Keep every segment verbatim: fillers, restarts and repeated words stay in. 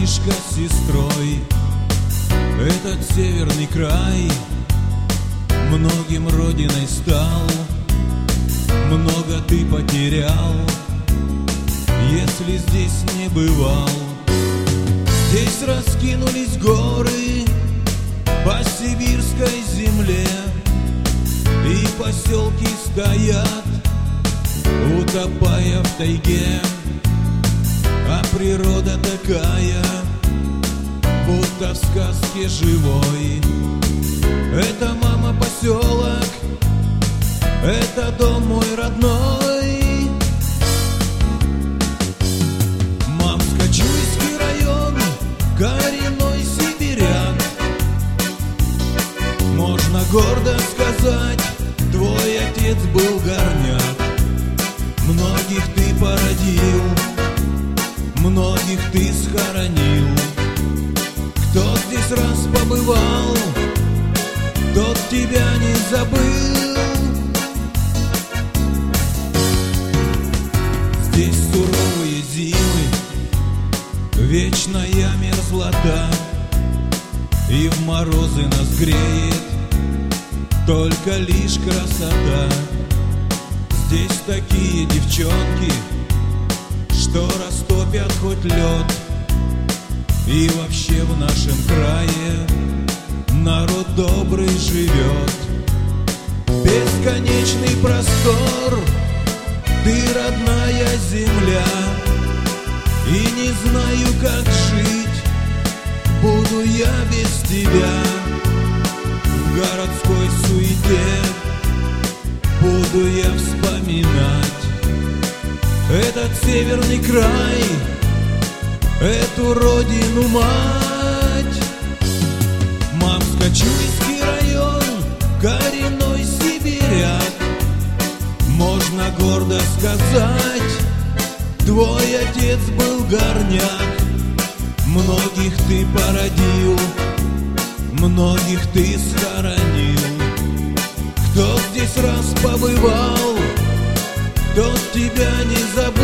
братишка с сестрой. Этот северный край многим родиной стал. Много ты потерял, если здесь не бывал. Здесь раскинулись горы по сибирской земле, и поселки стоят, утопая в тайге. А природа такая, будто в сказке живой. Это мама поселок, это дом мой родной. Мамско-Чуйский район, коренной сибиряк. Можно гордо сказать, твой отец был горняк. Многих ты породил, многих ты схоронил. Кто здесь раз побывал, тот тебя не забыл. Здесь суровые зимы, вечная мерзлота, и в морозы нас греет только лишь красота. Здесь такие девчонки, что растопят хоть лед. И вообще в нашем крае народ добрый живет. Бесконечный простор, ты родная земля. И не знаю, как жить буду я без тебя. В городской суете буду я вспоминать этот северный край, эту родину мать. Мамско-Чуйский район, коренной сибиряк. Можно гордо сказать, твой отец был горняк. Многих ты породил, многих ты схоронил. Кто здесь раз побывал, тот тебя не забыл.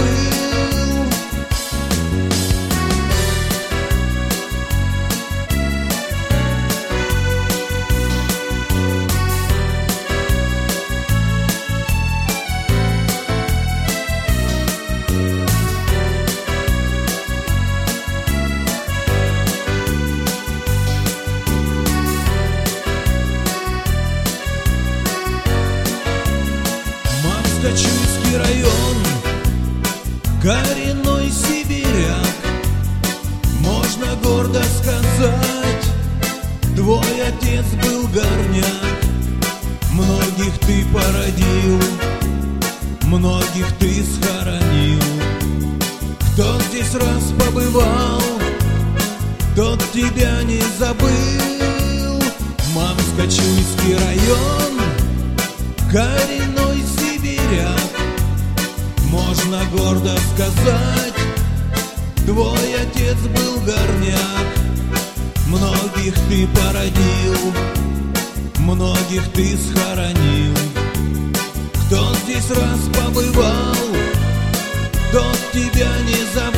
Мамско-Чуйский район, коренной сибиряк. Можно гордо сказать, твой отец был горняк. Многих ты породил, многих ты схоронил. Кто здесь раз побывал, тот тебя не забыл. Мамско-Чуйский район, коренной сибиряк. Можно гордо сказать, твой отец был горняк. Многих ты породил, многих ты схоронил. Кто здесь раз побывал, тот тебя не забыл.